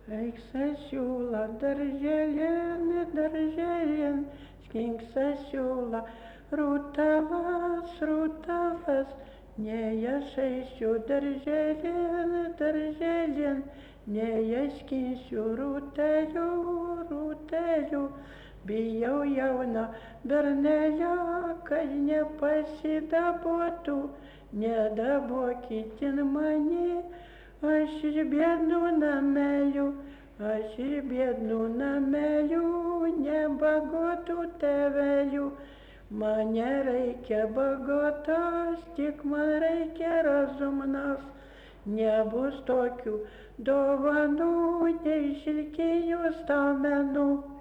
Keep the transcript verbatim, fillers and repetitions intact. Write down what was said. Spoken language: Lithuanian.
Eiksa siūla darželin, darželin, skinksa siūla, rūtalas, rūtalas, nei aš eisiu darželin, darželin, nei aš skinsiu rūtelių, rūtelių. Bijau jauną bernelę, kad nepasidabotų, nedabokit mane. Aš iš biednų namelių, aš iš biednų namelių, nebagotų tėvelių. Man nereikia bagotos, tik man reikia razumnos. Nebus tokių dovanų, nei šilkinių stamenų.